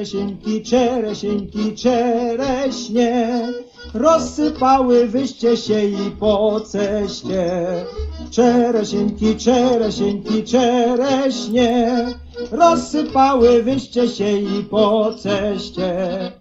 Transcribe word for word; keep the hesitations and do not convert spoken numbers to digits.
Czeresieńki, czeresieńki, czereśnie, rozsypały wyście się i po ceście. Czeresieńki, czeresieńki, czereśnie, rozsypały wyście się i po ceście.